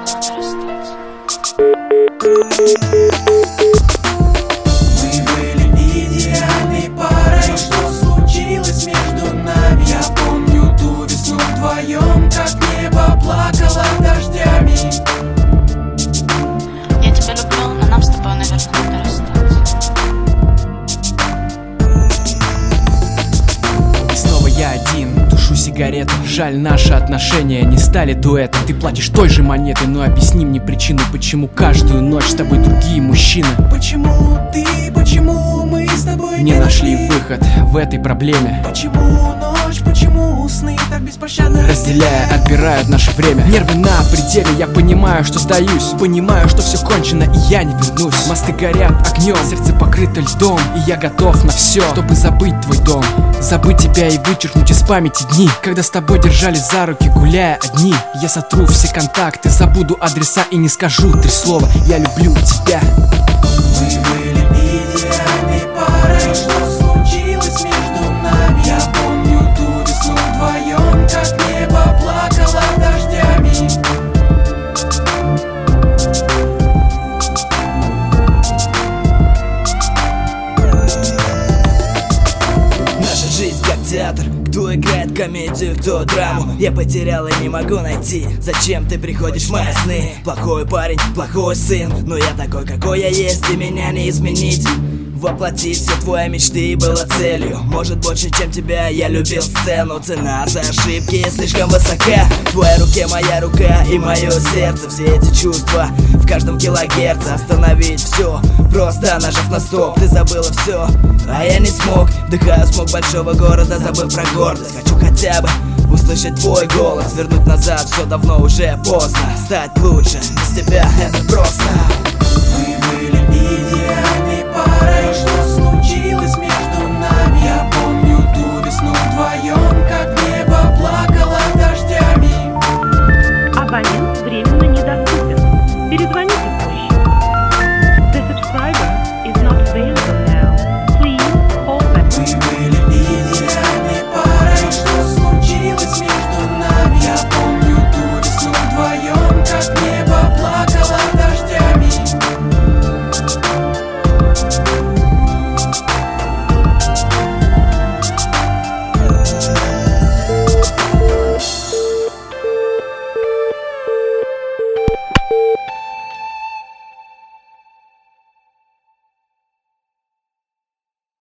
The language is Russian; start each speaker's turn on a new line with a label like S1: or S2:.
S1: Мы были идеальной парой. Что случилось между нами? Я помню ту весну вдвоем, как небо плакало дождями.
S2: Я тебя люблю, но нам с тобой, наверное, надо расстаться.
S3: И снова я один, тушу сигарету. Жаль, наши отношения не стали дуэтом. Ты платишь той же монетой, но объясни мне причину, почему каждую ночь с тобой другие мужчины.
S1: Почему мы с тобой
S3: Не нашли выход в этой проблеме.
S1: Почему ночь, почему сны так беспощадно
S3: Разделяя, отбирают наше время. Нервы на пределе, я понимаю, что сдаюсь. Понимаю, что все кончено и я не вернусь. Мосты горят огнем, сердце покрыто льдом. И я готов на все, чтобы забыть твой дом. Забыть тебя и вычеркнуть из памяти дни, когда с тобой держали за руки, гуляя одни. Я сотру все контакты, забуду адреса и не скажу 3 слова: я люблю тебя.
S1: Мы были идеальной парой. Что случилось между нами? Я помню ту весну вдвоем, как небо плакало дождями.
S4: Наша жизнь как театр, кто играет комедию, кто драму. Я потерял и не могу найти, зачем ты приходишь в мои сны. Плохой парень, плохой сын, но я такой, какой я есть, и меня не изменить. Воплотить все твои мечты было целью. Может, больше, чем тебя, я любил сцену. Цена за ошибки слишком высока. В твоей руке моя рука и мое сердце. Все эти чувства в каждом килогерце. Остановить все, просто нажав на стоп. Ты забыла все, а я не смог. Вдыхаю смог большого города, забыв про гордость. Хочу хотя бы услышать твой голос. Вернуть назад, все давно уже поздно. Стать лучше, без тебя это просто.
S1: Мы были идеальной парой. Что случилось между нами? Я помню ту весну вдвоем, как небо плакало дождями.
S5: Абонент временно недоступен. Перезвоните